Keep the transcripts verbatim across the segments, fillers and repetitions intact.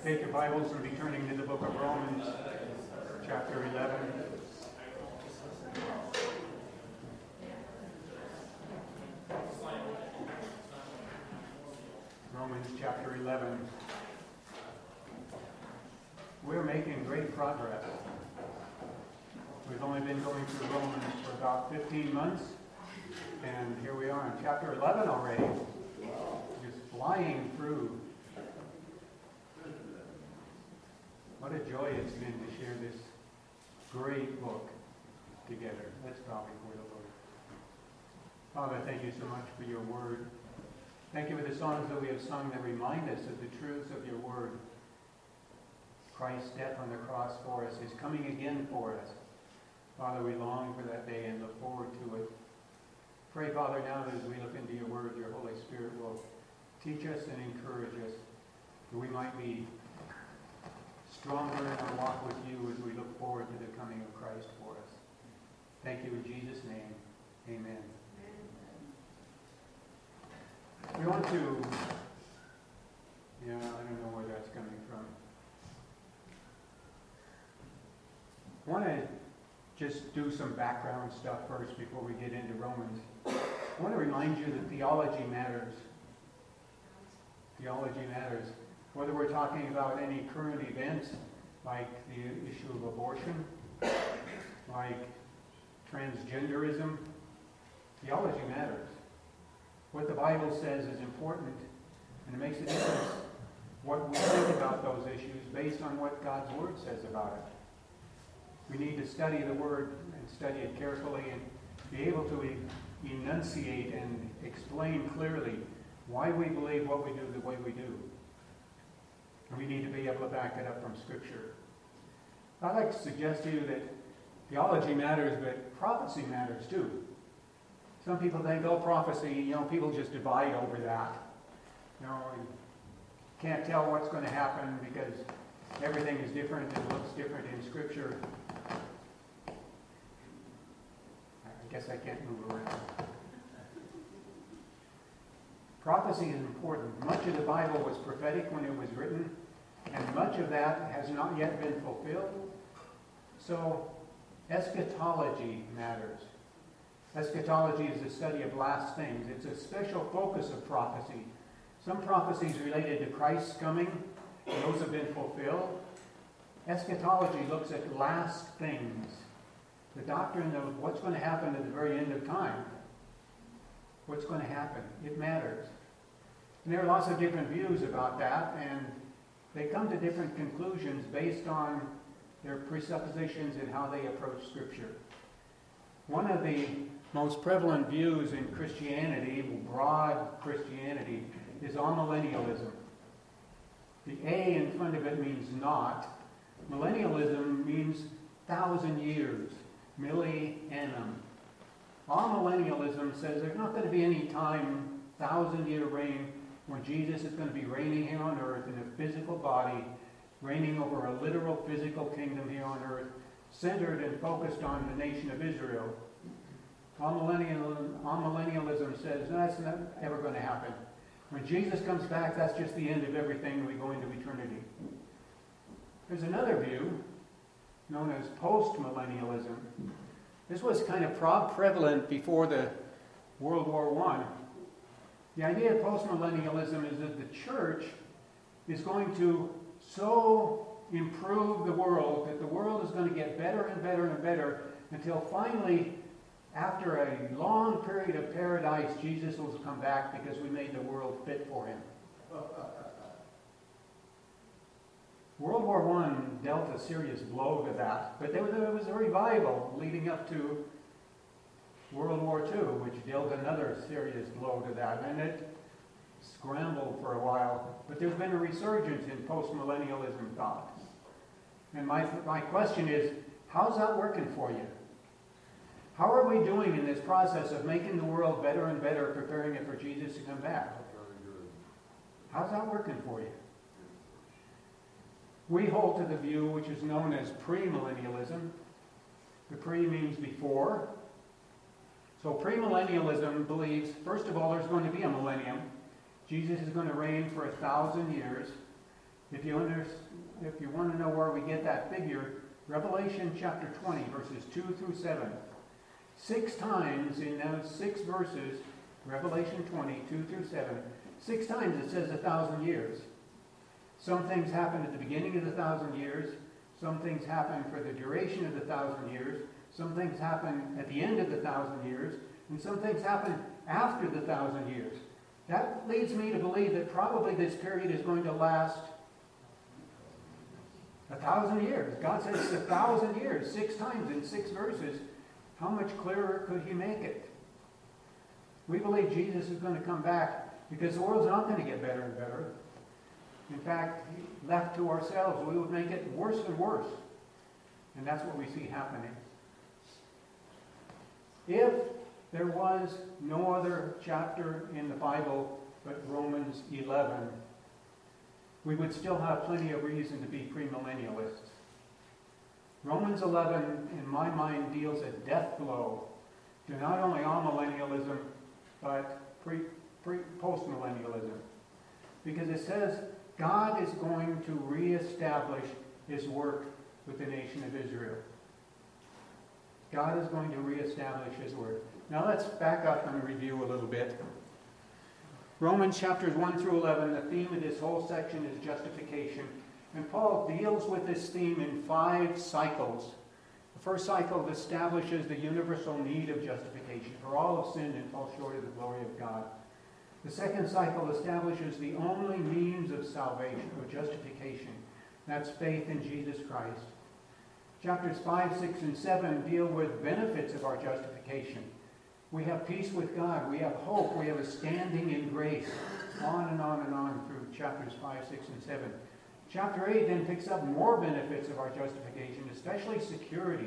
Take your Bibles and be turning to the book of Romans, chapter eleven. Romans chapter eleven. We're making great progress. We've only been going through Romans for about fifteen months, and here we are in chapter eleven already, just flying through. What a joy it's been to share this great book together. Let's bow before the Lord. Father, thank you so much for your word. Thank you for the songs that we have sung that remind us of the truths of your word. Christ's death on the cross for us is coming again for us. Father, we long for that day and look forward to it. Pray, Father, now that as we look into your word, your Holy Spirit will teach us and encourage us, that we might be stronger in our walk with you as we look forward to the coming of Christ for us. Thank you in Jesus' name. Amen. Amen. We want to, yeah, I don't know where that's coming from. I want to just do some background stuff first before we get into Romans. I want to remind you that theology matters. Theology matters. Whether we're talking about any current events, like the issue of abortion, like transgenderism, theology matters. What the Bible says is important, and it makes a difference what we think about those issues based on what God's Word says about it. We need to study the Word and study it carefully and be able to e- enunciate and explain clearly why we believe what we do the way we do. We need to be able to back it up from Scripture. I'd like to suggest to you that theology matters, but prophecy matters too. Some people think, oh, prophecy, you know, people just divide over that. You know, you can't tell what's going to happen because everything is different and looks different in Scripture. I guess I can't move around. Prophecy is important. Much of the Bible was prophetic when it was written, and much of that has not yet been fulfilled. So, eschatology matters. Eschatology is the study of last things. It's a special focus of prophecy. Some prophecies related to Christ's coming, and those have been fulfilled. Eschatology looks at last things, the doctrine of what's going to happen at the very end of time. What's going to happen? It matters. And there are lots of different views about that, and they come to different conclusions based on their presuppositions and how they approach Scripture. One of the most prevalent views in Christianity, broad Christianity, is amillennialism. The A in front of it means not. Millennialism means thousand years, millennium. Amillennialism says there's not going to be any time, thousand-year reign, when Jesus is going to be reigning here on earth in a physical body, reigning over a literal physical kingdom here on earth, centered and focused on the nation of Israel. Amillennialism, amillennialism says no, that's not ever going to happen. When Jesus comes back, that's just the end of everything, and we go into eternity. There's another view known as post-millennialism. This was kind of prevalent before the World War One. The idea of postmillennialism is that the church is going to so improve the world that the world is going to get better and better and better until finally, after a long period of paradise, Jesus will come back because we made the world fit for him. World War One dealt a serious blow to that, but there was a revival leading up to World War Two, which dealt another serious blow to that, and it scrambled for a while. But there's been a resurgence in post-millennialism thought. And my, my question is, how's that working for you? How are we doing in this process of making the world better and better, preparing it for Jesus to come back? How's that working for you? We hold to the view which is known as premillennialism. The pre means before. So premillennialism believes, first of all, there's going to be a millennium. Jesus is going to reign for a thousand years. If you, under, if you want to know where we get that figure, Revelation chapter twenty, verses two through seven. Six times in those six verses, Revelation twenty, two through seven, six times it says a thousand years. Some things happen at the beginning of the thousand years. Some things happen for the duration of the thousand years. Some things happen at the end of the thousand years. And some things happen after the thousand years. That leads me to believe that probably this period is going to last a thousand years. God says it's a thousand years, six times in six verses. How much clearer could he make it? We believe Jesus is going to come back because the world's not going to get better and better. In fact, left to ourselves, we would make it worse and worse. And that's what we see happening. If there was no other chapter in the Bible but Romans eleven, we would still have plenty of reason to be premillennialists. Romans eleven, in my mind, deals a death blow to not only amillennialism, but pre, pre, post-millennialism. Because it says God is going to reestablish his work with the nation of Israel. God is going to reestablish his work. Now let's back up and review a little bit. Romans chapters one through eleven, the theme of this whole section is justification. And Paul deals with this theme in five cycles. The first cycle establishes the universal need of justification. For all have sinned and fall short of the glory of God. The second cycle establishes the only means of salvation, or justification. That's faith in Jesus Christ. Chapters five, six, and seven deal with benefits of our justification. We have peace with God. We have hope. We have a standing in grace. On and on and on through chapters five, six, and seven. Chapter eight then picks up more benefits of our justification, especially security.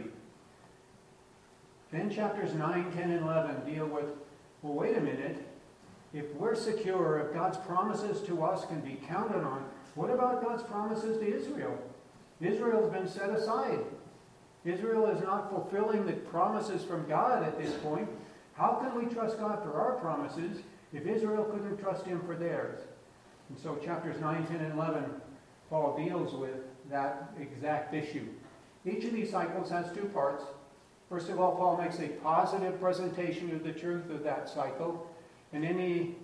Then chapters nine, ten, and eleven deal with, well, wait a minute. If we're secure, if God's promises to us can be counted on, what about God's promises to Israel? Israel's been set aside. Israel is not fulfilling the promises from God at this point. How can we trust God for our promises if Israel couldn't trust him for theirs? And so chapters nine, ten, and eleven, Paul deals with that exact issue. Each of these cycles has two parts. First of all, Paul makes a positive presentation of the truth of that cycle. And then he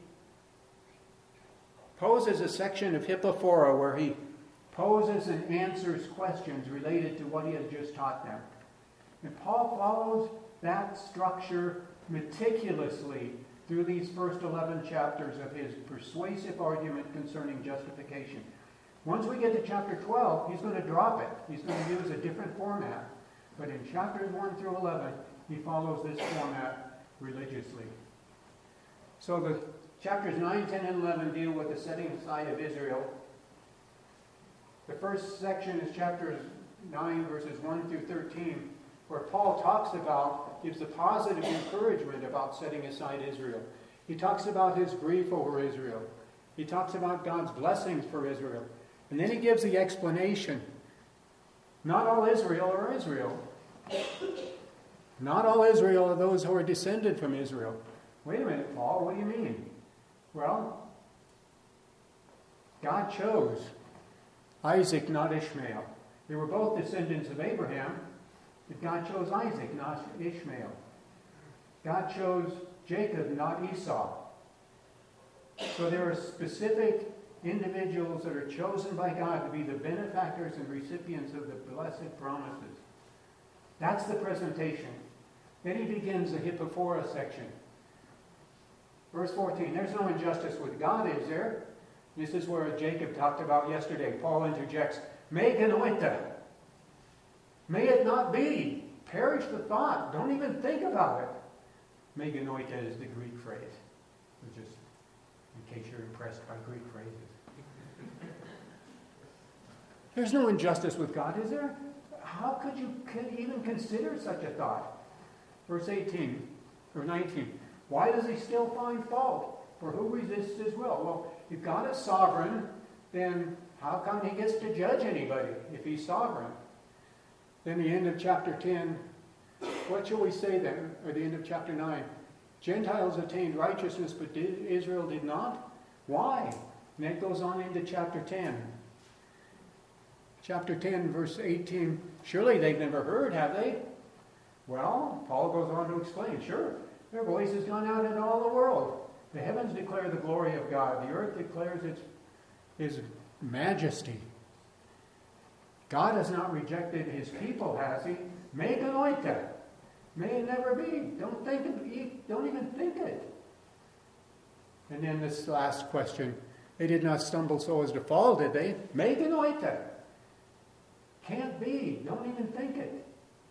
poses a section of Hypophora where he poses and answers questions related to what he has just taught them. And Paul follows that structure meticulously through these first eleven chapters of his persuasive argument concerning justification. Once we get to chapter twelve, he's going to drop it. He's going to use a different format. But in chapters one through eleven, he follows this format religiously. So the chapters nine, ten, and eleven deal with the setting aside of Israel. The first section is chapters nine, verses one through thirteen, where Paul talks about, gives a positive encouragement about setting aside Israel. He talks about his grief over Israel. He talks about God's blessings for Israel. And then he gives the explanation. Not all Israel are Israel. Not all Israel are those who are descended from Israel. Wait a minute, Paul, what do you mean? Well, God chose Isaac, not Ishmael. They were both descendants of Abraham, but God chose Isaac, not Ishmael. God chose Jacob, not Esau. So there are specific individuals that are chosen by God to be the benefactors and recipients of the blessed promises. That's the presentation. Then he begins the Hypophora section. Verse fourteen, there's no injustice with God, is there? This is where Jacob talked about yesterday. Paul interjects, me genoita. May it not be. Perish the thought. Don't even think about it. Me genoita is the Greek phrase. Just in case you're impressed by Greek phrases. There's no injustice with God, is there? How could you even consider such a thought? Verse eighteen, or nineteen. Why does he still find fault? For who resists his will? Well, if God is sovereign, then how come he gets to judge anybody if he's sovereign? Then the end of chapter ten, what shall we say then? Or the end of chapter nine. Gentiles attained righteousness, but did, Israel did not? Why? And that goes on into chapter ten. chapter ten, verse eighteen, surely they've never heard, have they? Well, Paul goes on to explain, sure, their voice has gone out into all the world. The heavens declare the glory of God. The earth declares its, His majesty. God has not rejected His people, has He? Me genoita. May it never be. Don't think it, don't even think it. And then this last question. They did not stumble so as to fall, did they? Me genoita. Can't be. Don't even think it.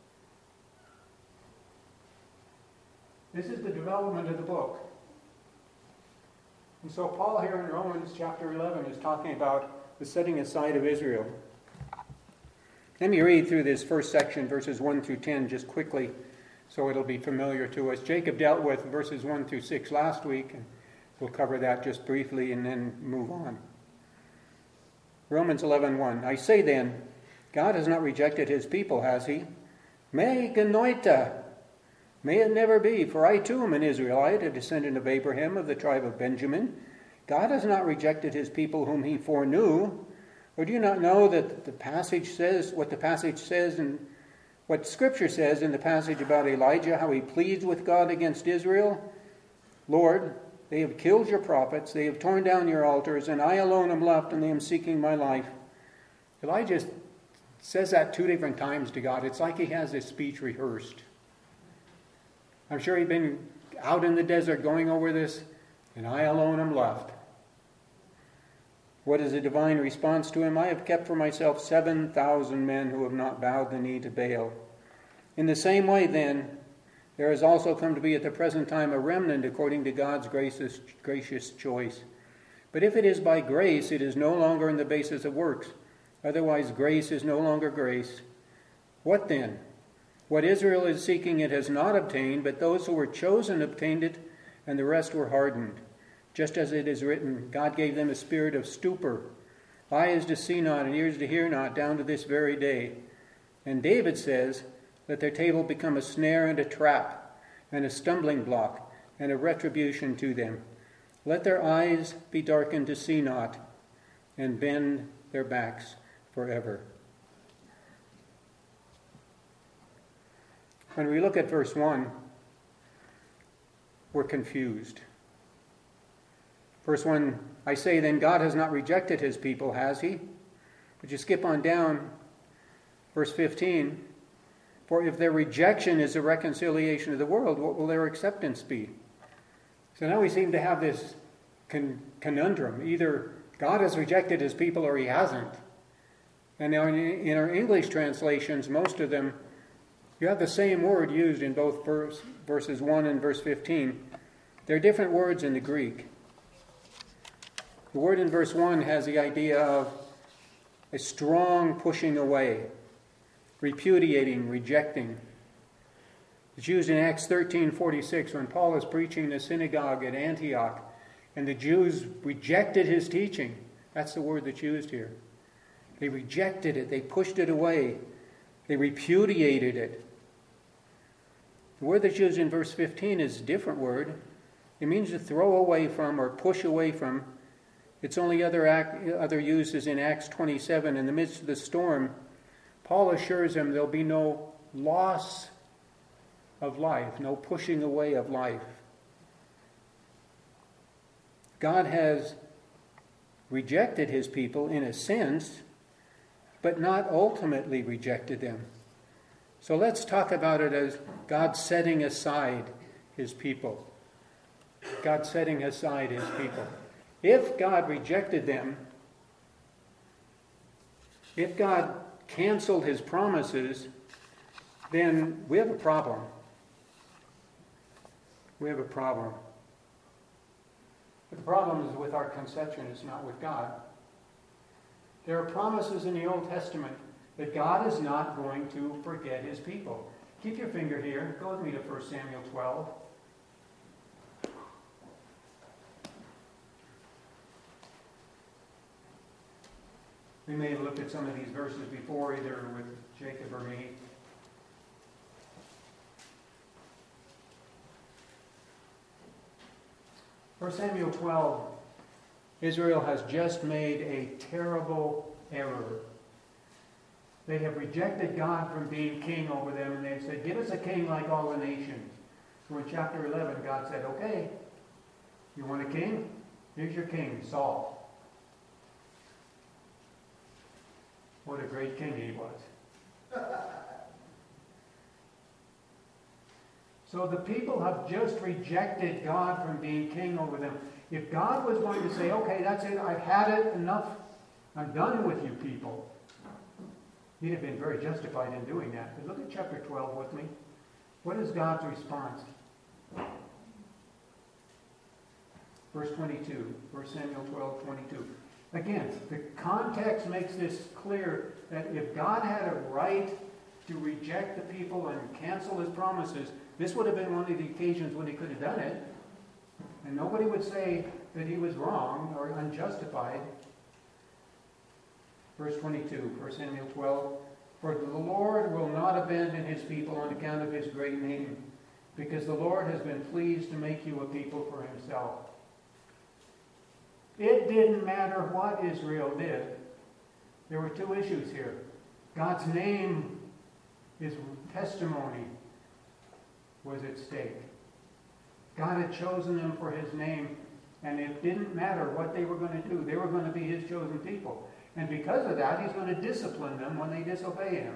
This is the development of the book. And so Paul here in Romans chapter eleven is talking about the setting aside of Israel. Let me read through this first section, verses one through ten, just quickly, so it'll be familiar to us. Jacob dealt with verses one through six last week, and we'll cover that just briefly and then move on. Romans eleven one. I say then, God has not rejected His people, has He? Me genoita. May it never be, for I too am an Israelite, a descendant of Abraham of the tribe of Benjamin. God has not rejected His people whom He foreknew. Or do you not know that the passage says, what the passage says, and what Scripture says in the passage about Elijah, how he pleads with God against Israel? Lord, they have killed your prophets, they have torn down your altars, and I alone am left, and they am seeking my life. Elijah says that two different times to God. It's like he has his speech rehearsed. I'm sure he'd been out in the desert going over this, and I alone am left. What is the divine response to him? I have kept for myself seven thousand men who have not bowed the knee to Baal. In the same way, then, there has also come to be at the present time a remnant according to God's gracious, gracious choice. But if it is by grace, it is no longer on the basis of works. Otherwise, grace is no longer grace. What then? What Israel is seeking it has not obtained, but those who were chosen obtained it, and the rest were hardened. Just as it is written, God gave them a spirit of stupor, eyes to see not and ears to hear not, down to this very day. And David says, let their table become a snare and a trap, and a stumbling block, and a retribution to them. Let their eyes be darkened to see not, and bend their backs forever. When we look at verse one, we're confused. Verse one, I say then, God has not rejected His people, has He? But you skip on down, verse fifteen, for if their rejection is a reconciliation of the world, what will their acceptance be? So now we seem to have this con- conundrum. Either God has rejected His people or He hasn't. And now in, in our English translations, most of them, you have the same word used in both verse, verses one and verse fifteen. They're different words in the Greek. The word in verse one has the idea of a strong pushing away, repudiating, rejecting. It's used in Acts thirteen forty-six when Paul is preaching in the synagogue at Antioch, and the Jews rejected his teaching. That's the word that's used here. They rejected it. They pushed it away. They repudiated it. The word that's used in verse fifteen is a different word. It means to throw away from or push away from. Its only other act, other use is in Acts twenty-seven. In the midst of the storm, Paul assures them there'll be no loss of life, no pushing away of life. God has rejected His people in a sense, but not ultimately rejected them. So let's talk about it as God setting aside His people. God setting aside His people. If God rejected them, if God canceled His promises, then we have a problem. We have a problem. But the problem is with our conception, it's not with God. There are promises in the Old Testament that God is not going to forget His people. Keep your finger here. Go with me to First Samuel twelve. We may have looked at some of these verses before, either with Jacob or me. First Samuel twelve, Israel has just made a terrible error. They have rejected God from being king over them, and they've said, give us a king like all the nations. So in chapter eleven, God said, okay, you want a king? Here's your king, Saul. What a great king he was. So the people have just rejected God from being king over them. If God was going to say, okay, that's it, I've had it, enough, I'm done with you people, he'd have been very justified in doing that. But look at chapter twelve with me. What is God's response? Verse twenty-two, First Samuel twelve, twenty-two. Again, the context makes this clear that if God had a right to reject the people and cancel his promises, this would have been one of the occasions when he could have done it. And nobody would say that he was wrong or unjustified. Verse twenty-two, First Samuel twelve. For the Lord will not abandon his people on account of his great name, because the Lord has been pleased to make you a people for himself. It didn't matter what Israel did. There were two issues here. God's name, his testimony, was at stake. God had chosen them for his name, and it didn't matter what they were going to do. They were going to be his chosen people. And because of that, he's going to discipline them when they disobey him.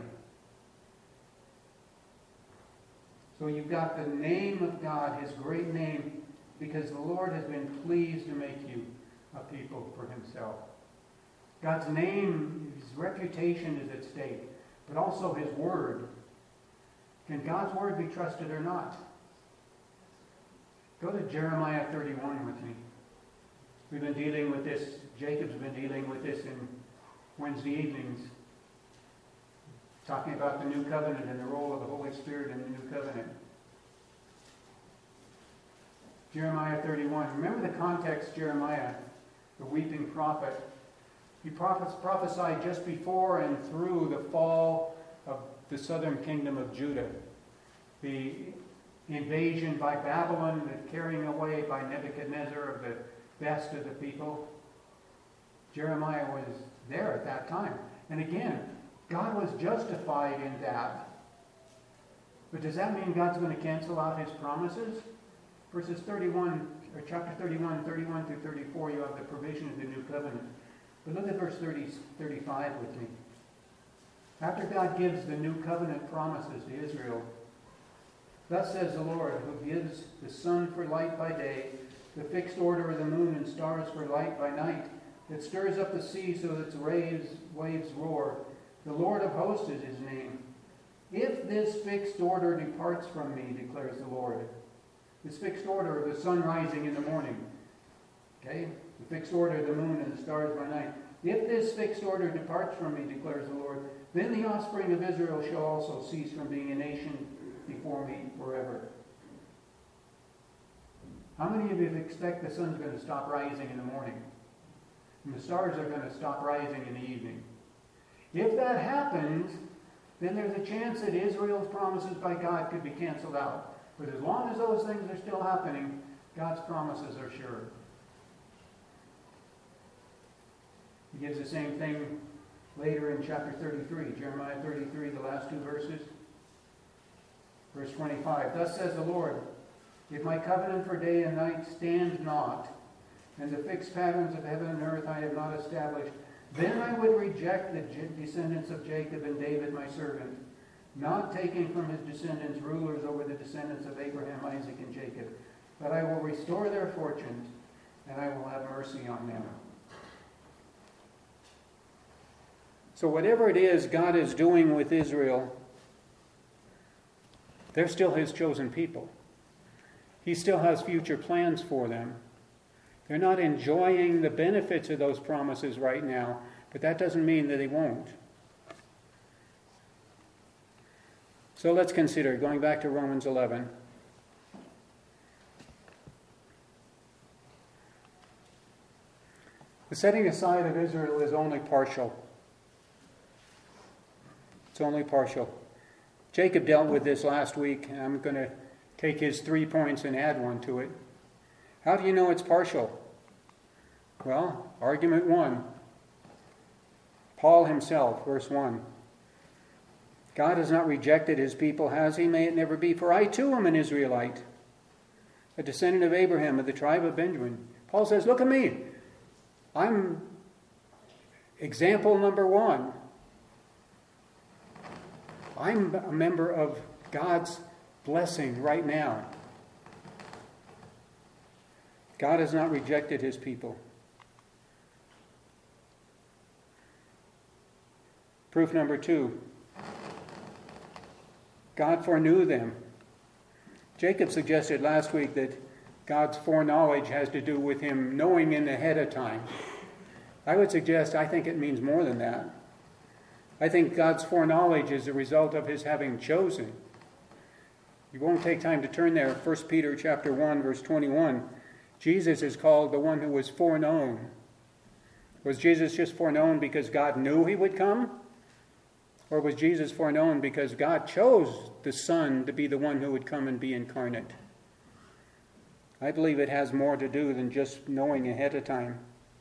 So you've got the name of God, his great name, because the Lord has been pleased to make you a people for himself. God's name, his reputation is at stake, but also his word. Can God's word be trusted or not? Go to Jeremiah thirty-one with me. We've been dealing with this, Jacob's been dealing with this in Wednesday evenings, talking about the new covenant and the role of the Holy Spirit in the new covenant. Jeremiah thirty-one. Remember the context, Jeremiah, the weeping prophet. He prophesied just before and through the fall of the southern kingdom of Judah. The invasion by Babylon, the carrying away by Nebuchadnezzar of the best of the people. Jeremiah was there at that time. And again, God was justified in that. But does that mean God's going to cancel out his promises? Verses thirty-one, or chapter thirty-one, thirty-one through thirty-four, you have the provision of the new covenant. But look at verse thirty, thirty-five with me. After God gives the new covenant promises to Israel, thus says the Lord, who gives the sun for light by day, the fixed order of the moon and stars for light by night, that stirs up the sea so that its waves, waves roar. The Lord of hosts is his name. If this fixed order departs from me, declares the Lord. This fixed order of the sun rising in the morning. Okay? The fixed order of the moon and the stars by night. If this fixed order departs from me, declares the Lord, then the offspring of Israel shall also cease from being a nation before me forever. How many of you expect the sun's going to stop rising in the morning? And the stars are going to stop rising in the evening? If that happens, then there's a chance that Israel's promises by God could be canceled out. But as long as those things are still happening, God's promises are sure. He gives the same thing later in chapter thirty-three, Jeremiah thirty-three, the last two verses. Verse twenty-five, thus says the Lord, if my covenant for day and night stand not, and the fixed patterns of heaven and earth I have not established, then I would reject the descendants of Jacob and David my servant, not taking from his descendants rulers over the descendants of Abraham, Isaac, and Jacob. But I will restore their fortunes, and I will have mercy on them. So whatever it is God is doing with Israel, they're still his chosen people. He still has future plans for them. They're not enjoying the benefits of those promises right now, but that doesn't mean that they won't. So let's consider, going back to Romans eleven. The setting aside of Israel is only partial. It's only partial. Jacob dealt with this last week, and I'm going to take his three points and add one to it. How do you know it's partial? Well, argument one. Paul himself, verse one. God has not rejected his people, has he? May it never be. For I too am an Israelite, a descendant of Abraham, of the tribe of Benjamin. Paul says, look at me. I'm example number one. I'm a member of God's blessing right now. God has not rejected his people. Proof number two. God foreknew them. Jacob suggested last week that God's foreknowledge has to do with him knowing in ahead of time. I would suggest, I think it means more than that. I think God's foreknowledge is a result of his having chosen. You won't take time to turn there. First Peter chapter one, verse twenty-one. Jesus is called the one who was foreknown. Was Jesus just foreknown because God knew he would come? Or was Jesus foreknown because God chose the Son to be the one who would come and be incarnate? I believe it has more to do than just knowing ahead of time.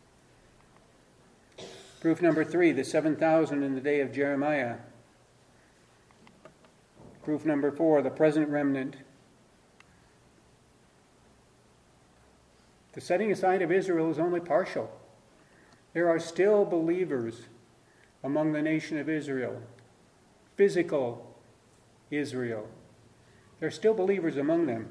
Proof number three, the seven thousand in the day of Jeremiah. Proof number four, the present remnant. The setting aside of Israel is only partial. There are still believers among the nation of Israel. Physical Israel. There are still believers among them.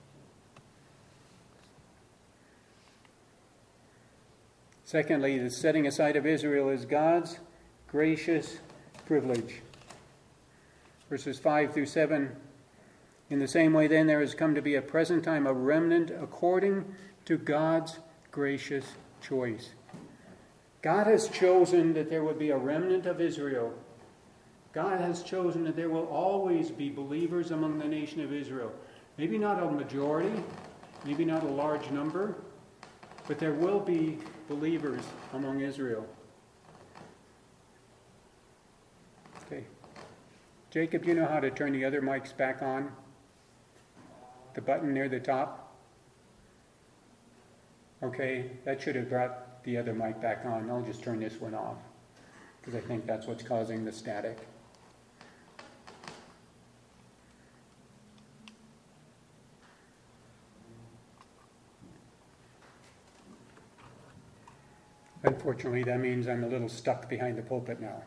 Secondly, the setting aside of Israel is God's gracious privilege. Verses five through seven. In the same way, then, there has come to be a present time a remnant according to God's gracious choice. God has chosen that there would be a remnant of Israel. God has chosen that there will always be believers among the nation of Israel. Maybe not a majority, maybe not a large number, but there will be believers among Israel. Okay. Jacob, do you know how to turn the other mics back on? The button near the top? Okay, that should have brought the other mic back on. I'll just turn this one off, because I think that's what's causing the static. Unfortunately, that means I'm a little stuck behind the pulpit now.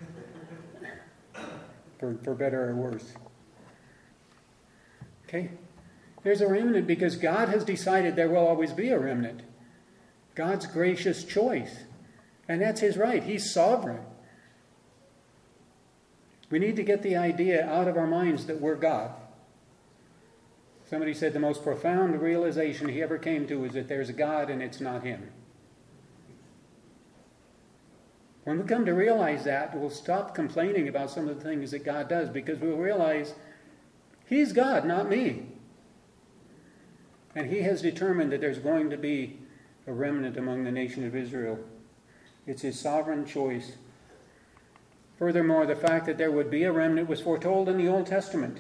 For, for better or worse. Okay? There's a remnant because God has decided there will always be a remnant. God's gracious choice. And that's his right. He's sovereign. We need to get the idea out of our minds that we're God. Somebody said the most profound realization he ever came to is that there's a God and it's not him. When we come to realize that, we'll stop complaining about some of the things that God does, because we'll realize he's God, not me. And he has determined that there's going to be a remnant among the nation of Israel. It's his sovereign choice. Furthermore, the fact that there would be a remnant was foretold in the Old Testament.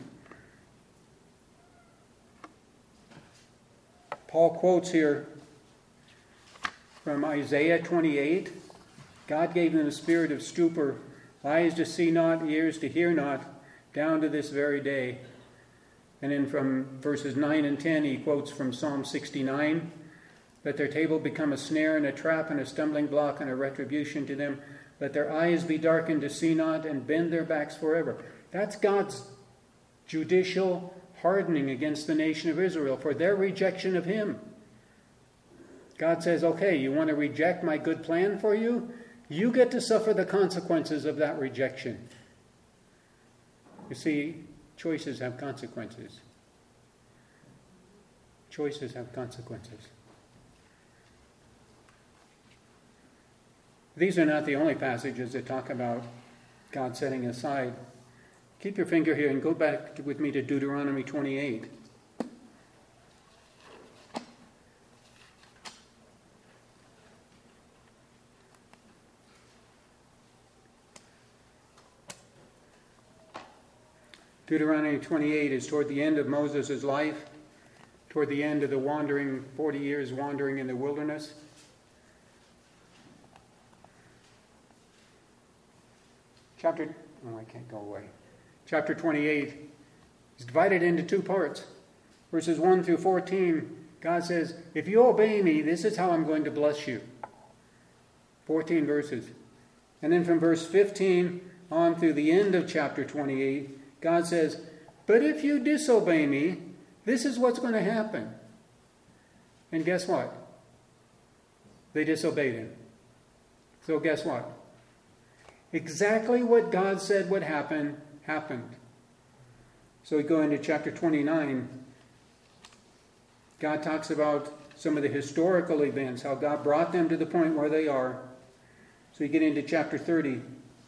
Paul quotes here from Isaiah twenty-eight. God gave them a spirit of stupor, eyes to see not, ears to hear not, down to this very day. And then from verses nine and ten, he quotes from Psalm sixty-nine, let their table become a snare and a trap and a stumbling block and a retribution to them. Let their eyes be darkened to see not and bend their backs forever. That's God's judicial hardening against the nation of Israel for their rejection of him. God says, okay, you want to reject my good plan for you? You get to suffer the consequences of that rejection. You see, choices have consequences. Choices have consequences. These are not the only passages that talk about God setting aside. Keep your finger here and go back with me to Deuteronomy twenty-eight. Deuteronomy twenty-eight is toward the end of Moses' life, toward the end of the wandering, forty years wandering in the wilderness. Chapter, oh, I can't go away. chapter twenty-eight, is divided into two parts. Verses one through fourteen, God says, if you obey me, this is how I'm going to bless you. fourteen verses. And then from verse fifteen on through the end of chapter twenty-eight, God says, but if you disobey me, this is what's going to happen. And guess what? They disobeyed him. So guess what? Exactly what God said would happen, happened. So we go into chapter twenty-nine. God talks about some of the historical events, how God brought them to the point where they are. So you get into chapter thirty.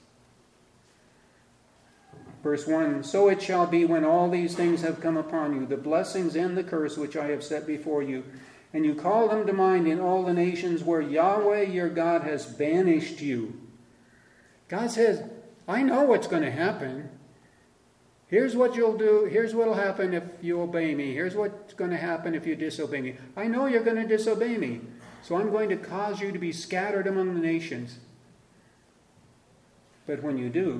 Verse one, so it shall be when all these things have come upon you, the blessings and the curse which I have set before you, and you call them to mind in all the nations where Yahweh your God has banished you. God says, I know what's going to happen. Here's what you'll do. Here's what will happen if you obey me. Here's what's going to happen if you disobey me. I know you're going to disobey me. So I'm going to cause you to be scattered among the nations. But when you do,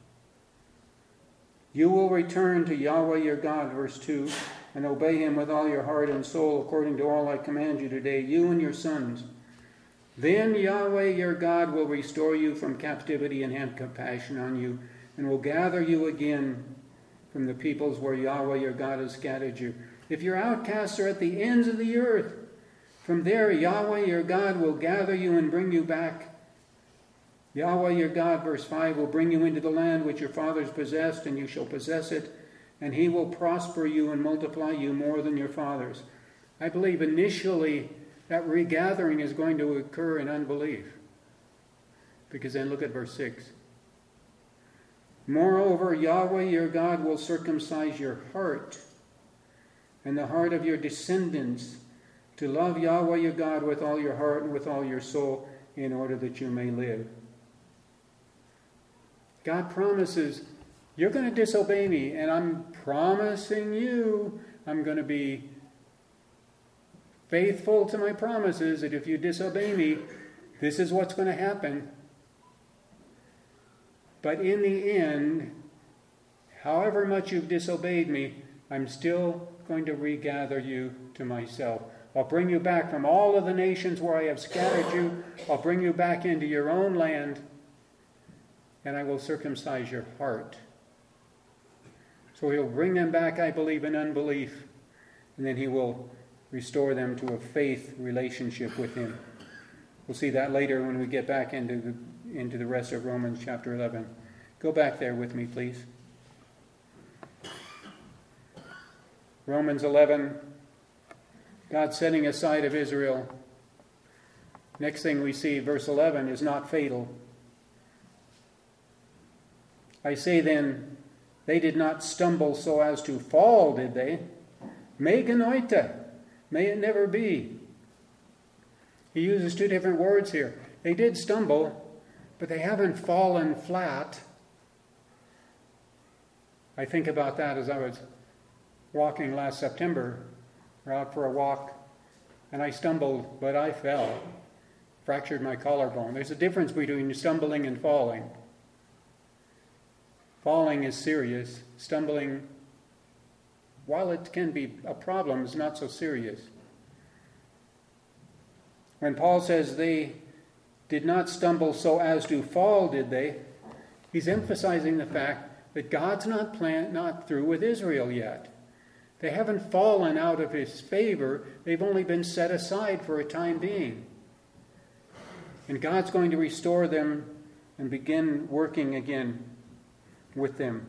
you will return to Yahweh your God, verse two, and obey him with all your heart and soul according to all I command you today, you and your sons. Then Yahweh your God will restore you from captivity and have compassion on you, and will gather you again from the peoples where Yahweh your God has scattered you. If your outcasts are at the ends of the earth, from there Yahweh your God will gather you and bring you back. Yahweh your God, verse five, will bring you into the land which your fathers possessed, and you shall possess it, and he will prosper you and multiply you more than your fathers. I believe initially that regathering is going to occur in unbelief. Because then look at verse six. Moreover, Yahweh your God will circumcise your heart and the heart of your descendants to love Yahweh your God with all your heart and with all your soul, in order that you may live. God promises, you're going to disobey me, and I'm promising you I'm going to be faithful to my promises, that if you disobey me, this is what's going to happen. But in the end, however much you've disobeyed me, I'm still going to regather you to myself. I'll bring you back from all of the nations where I have scattered you. I'll bring you back into your own land, and I will circumcise your heart. So he'll bring them back, I believe, in unbelief, and then he will restore them to a faith relationship with him. We'll see that later when we get back into the into the rest of Romans chapter eleven. Go back there with me, please. Romans eleven, God setting aside of Israel. Next thing we see, verse eleven, is not fatal. I say then, they did not stumble so as to fall, did they? Me genoite. May it never be. He uses two different words here. They did stumble, but they haven't fallen flat. I think about that as I was walking last September, or out for a walk, and I stumbled, but I fell. Fractured my collarbone. There's a difference between stumbling and falling. Falling is serious. Stumbling, while it can be a problem, is not so serious. When Paul says they did not stumble so as to fall, did they? He's emphasizing the fact that God's not plan- not through with Israel yet. They haven't fallen out of his favor. They've only been set aside for a time being. And God's going to restore them and begin working again with them.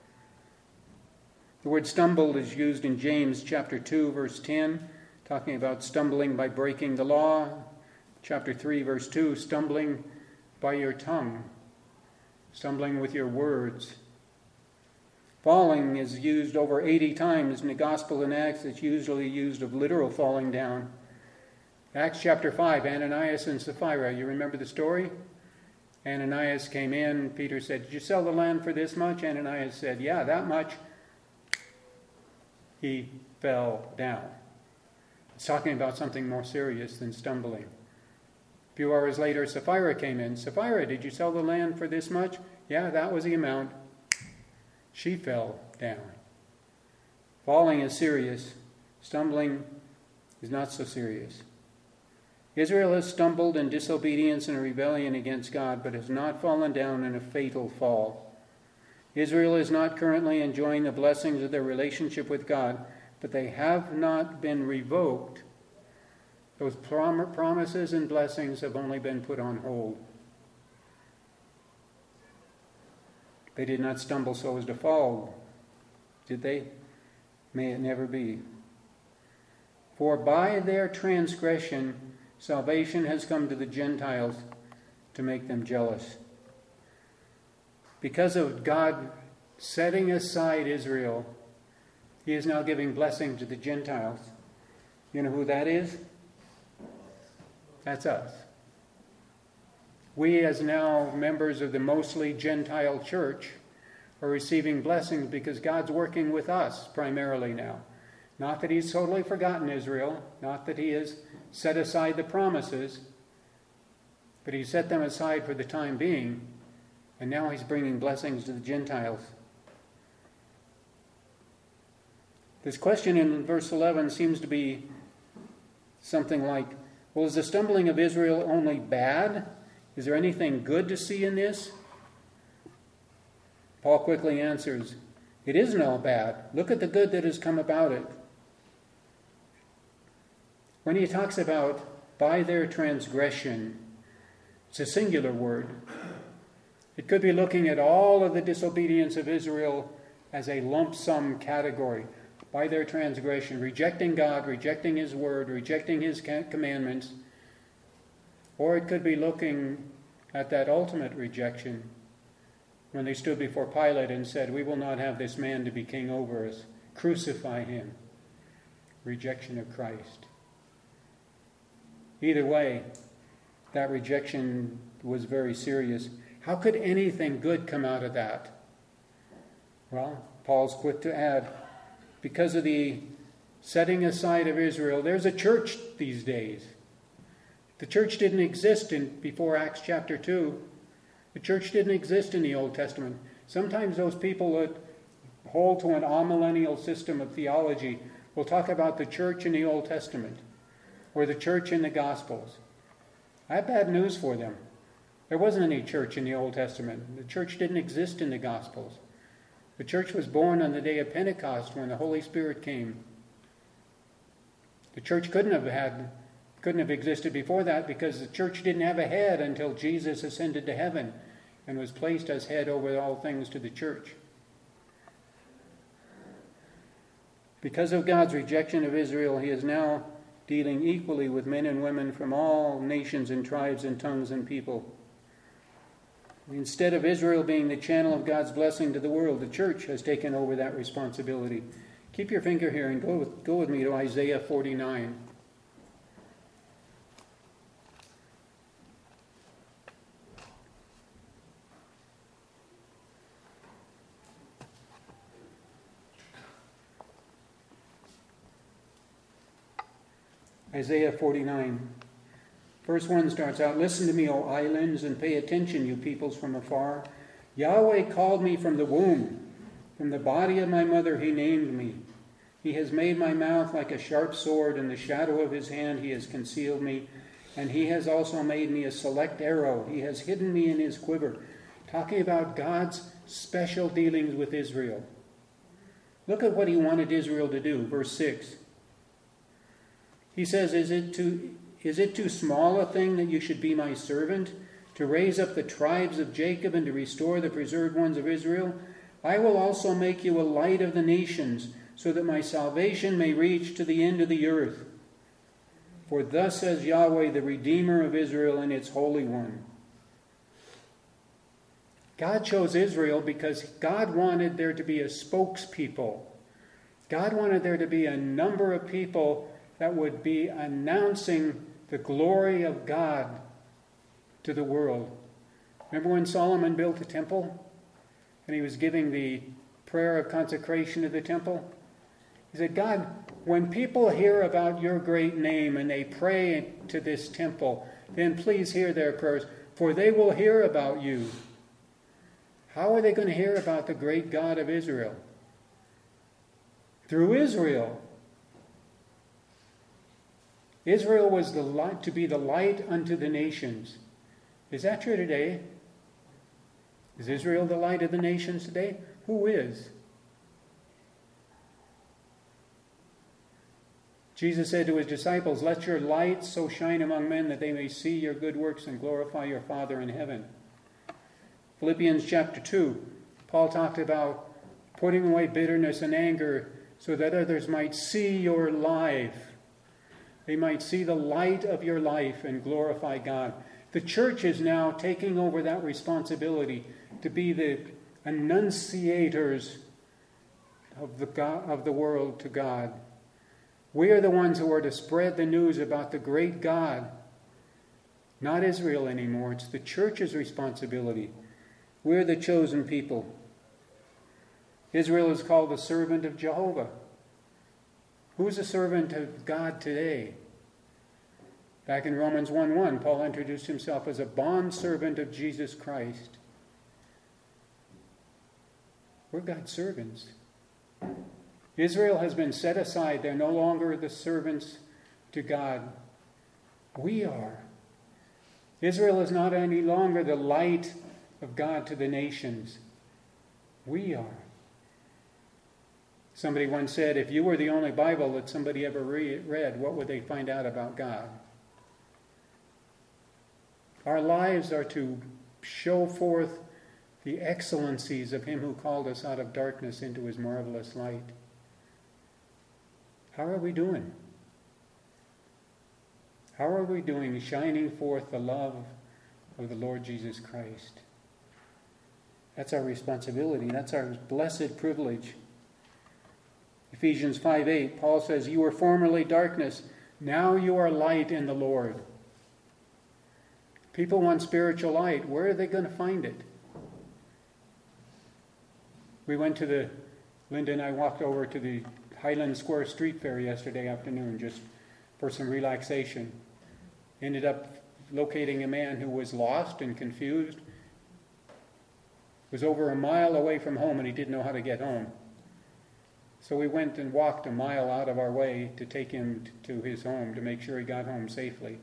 The word stumbled is used in James chapter two, verse ten, talking about stumbling by breaking the law. Chapter three, verse two, stumbling by your tongue, stumbling with your words. Falling is used over eighty times in the Gospel and Acts. It's usually used of literal falling down. Acts chapter five, Ananias and Sapphira. You remember the story? Ananias came in. Peter said, "Did you sell the land for this much?" Ananias said, "Yeah, that much." He fell down. It's talking about something more serious than stumbling. A few hours later, Sapphira came in. "Sapphira, did you sell the land for this much?" "Yeah, that was the amount." she fell down. Falling is serious. Stumbling is not so serious. Israel has stumbled in disobedience and rebellion against God, but has not fallen down in a fatal fall. Israel is not currently enjoying the blessings of their relationship with God, but they have not been revoked. Those prom- promises and blessings have only been put on hold. They did not stumble so as to fall, did they? May it never be. For by their transgression, salvation has come to the Gentiles to make them jealous. Because of God setting aside Israel, he is now giving blessing to the Gentiles. You know who that is? That's us. We, as now members of the mostly Gentile church, are receiving blessings because God's working with us primarily now. Not that he's totally forgotten Israel, not that he has set aside the promises, but he set them aside for the time being, and now he's bringing blessings to the Gentiles. This question in verse eleven seems to be something like, well, is the stumbling of Israel only bad? Is there anything good to see in this? Paul quickly answers, it isn't all bad. Look at the good that has come about it. When he talks about by their transgression, it's a singular word. It could be looking at all of the disobedience of Israel as a lump sum category. By their transgression, rejecting God, rejecting his word, rejecting his commandments. Or it could be looking at that ultimate rejection when they stood before Pilate and said, we will not have this man to be king over us. Crucify him. Rejection of Christ. Either way, that rejection was very serious. How could anything good come out of that? Well, Paul's quick to add, because of the setting aside of Israel, there's a church these days. The church didn't exist in, before Acts chapter two. The church didn't exist in the Old Testament. Sometimes those people that hold to an amillennial system of theology will talk about the church in the Old Testament or the church in the Gospels. I have bad news for them. There wasn't any church in the Old Testament. The church didn't exist in the Gospels. The church was born on the day of Pentecost when the Holy Spirit came. The church couldn't have had, couldn't have existed before that because the church didn't have a head until Jesus ascended to heaven and was placed as head over all things to the church. Because of God's rejection of Israel, he is now dealing equally with men and women from all nations and tribes and tongues and people. Instead of Israel being the channel of God's blessing to the world, the church has taken over that responsibility. Keep your finger here and go with, go with me to Isaiah forty-nine. Isaiah forty-nine. Verse one starts out, listen to me, O islands, and pay attention, you peoples from afar. Yahweh called me from the womb. From the body of my mother he named me. He has made my mouth like a sharp sword. In the shadow of his hand he has concealed me. And he has also made me a select arrow. He has hidden me in his quiver. Talking about God's special dealings with Israel. Look at what he wanted Israel to do. Verse six. He says, Is it too... Is it too small a thing that you should be my servant, to raise up the tribes of Jacob and to restore the preserved ones of Israel? I will also make you a light of the nations, so that my salvation may reach to the end of the earth. For thus says Yahweh, the Redeemer of Israel and its Holy One. God chose Israel because God wanted there to be a spokespeople. God wanted there to be a number of people that would be announcing the glory of God to the world. Remember when Solomon built the temple? And he was giving the prayer of consecration of the temple? He said, God, when people hear about your great name and they pray to this temple, then please hear their prayers, for they will hear about you. How are they going to hear about the great God of Israel? Through Israel. Israel was the light, to be the light unto the nations. Is that true today? Is Israel the light of the nations today? Who is? Jesus said to his disciples, "Let your light so shine among men that they may see your good works and glorify your Father in heaven." Philippians chapter two, Paul talked about putting away bitterness and anger so that others might see your life. They might see the light of your life and glorify God. The church is now taking over that responsibility to be the annunciators of the God, of the world to God. We are the ones who are to spread the news about the great God. Not Israel anymore. It's the church's responsibility. We're the chosen people. Israel is called the servant of Jehovah. Who's a servant of God today? Back in Romans one one, Paul introduced himself as a bondservant of Jesus Christ. We're God's servants. Israel has been set aside. They're no longer the servants to God. We are. Israel is not any longer the light of God to the nations. We are. Somebody once said, if you were the only Bible that somebody ever re- read, what would they find out about God? Our lives are to show forth the excellencies of Him who called us out of darkness into His marvelous light. How are we doing? How are we doing shining forth the love of the Lord Jesus Christ? That's our responsibility. That's our blessed privilege. Ephesians five eight, Paul says, "You were formerly darkness, now you are light in the Lord." People want spiritual light. Where are they going to find it? We went to the, Linda and I walked over to the Highland Square Street Fair yesterday afternoon just for some relaxation. Ended up locating a man who was lost and confused. Was over a mile away from home and he didn't know how to get home. So we went and walked a mile out of our way to take him to his home to make sure he got home safely.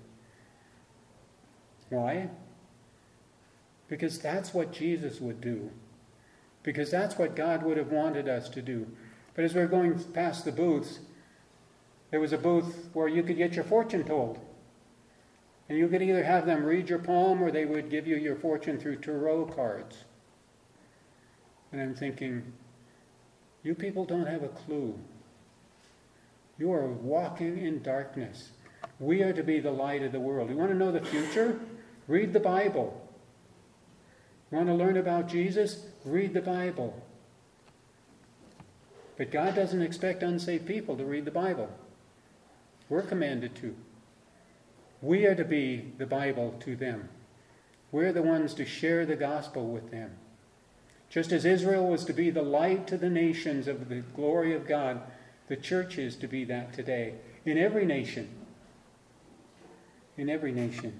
Why? Because that's what Jesus would do. Because that's what God would have wanted us to do. But as we were going past the booths, there was a booth where you could get your fortune told. And you could either have them read your palm or they would give you your fortune through tarot cards. And I'm thinking, you people don't have a clue. You are walking in darkness. We are to be the light of the world. You want to know the future? Read the Bible. You want to learn about Jesus? Read the Bible. But God doesn't expect unsaved people to read the Bible. We're commanded to. We are to be the Bible to them. We're the ones to share the gospel with them. Just as Israel was to be the light to the nations of the glory of God, the church is to be that today. In every nation. In every nation.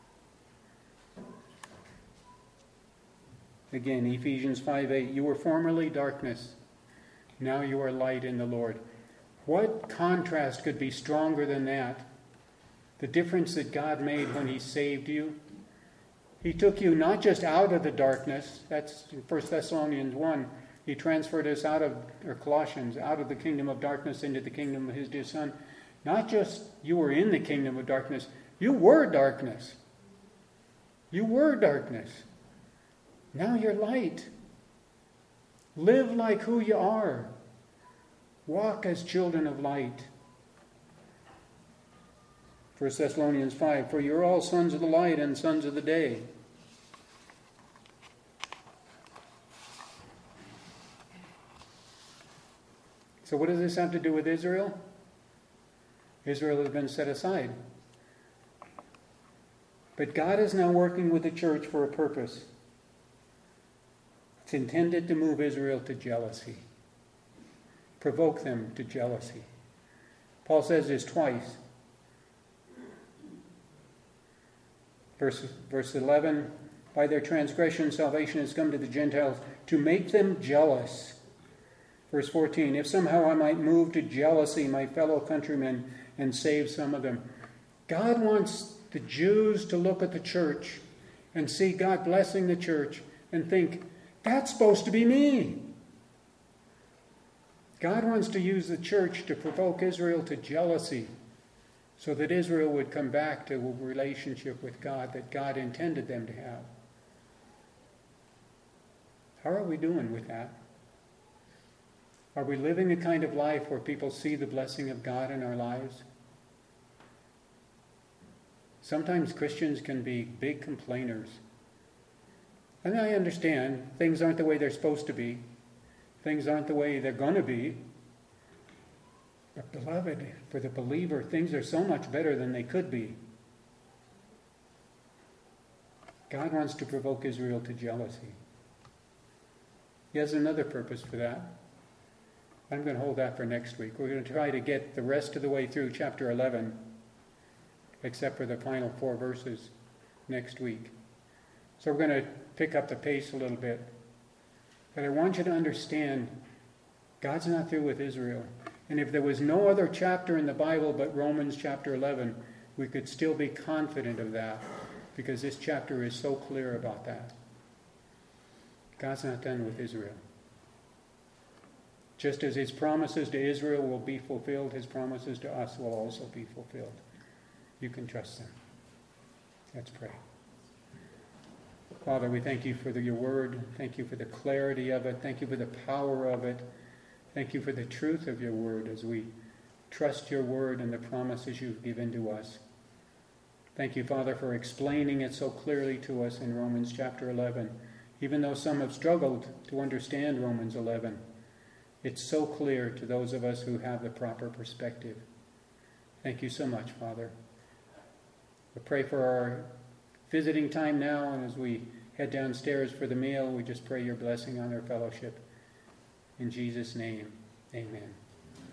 Again, Ephesians five eight, "You were formerly darkness, now you are light in the Lord." What contrast could be stronger than that? The difference that God made when He saved you. He took you not just out of the darkness, that's in First Thessalonians one, He transferred us out of, or Colossians, out of the kingdom of darkness into the kingdom of His dear Son. Not just you were in the kingdom of darkness, you were darkness. You were darkness. Now you're light. Live like who you are. Walk as children of light. First Thessalonians five, "For you're all sons of the light and sons of the day." So what does this have to do with Israel? Israel has been set aside. But God is now working with the church for a purpose. It's intended to move Israel to jealousy. Provoke them to jealousy. Paul says this twice. Verse, verse eleven, by their transgression, salvation has come to the Gentiles to make them jealous. Verse fourteen, if somehow I might move to jealousy my fellow countrymen and save some of them. God wants the Jews to look at the church and see God blessing the church and think, that's supposed to be me. God wants to use the church to provoke Israel to jealousy so that Israel would come back to a relationship with God that God intended them to have. How are we doing with that? Are we living a kind of life where people see the blessing of God in our lives? Sometimes Christians can be big complainers. And I understand things aren't the way they're supposed to be. Things aren't the way they're going to be. But beloved, for the believer, things are so much better than they could be. God wants to provoke Israel to jealousy. He has another purpose for that. I'm going to hold that for next week. We're going to try to get the rest of the way through chapter eleven, except for the final four verses next week. So we're going to pick up the pace a little bit. But I want you to understand, God's not through with Israel. And if there was no other chapter in the Bible but Romans chapter eleven, we could still be confident of that, because this chapter is so clear about that. God's not done with Israel. Just as his promises to Israel will be fulfilled, his promises to us will also be fulfilled. You can trust them. Let's pray. Father, we thank you for the, your word. Thank you for the clarity of it. Thank you for the power of it. Thank you for the truth of your word as we trust your word and the promises you've given to us. Thank you, Father, for explaining it so clearly to us in Romans chapter eleven. Even though some have struggled to understand Romans eleven, it's so clear to those of us who have the proper perspective. Thank you so much, Father. We pray for our visiting time now, and as we head downstairs for the meal, we just pray your blessing on our fellowship. In Jesus' name, amen.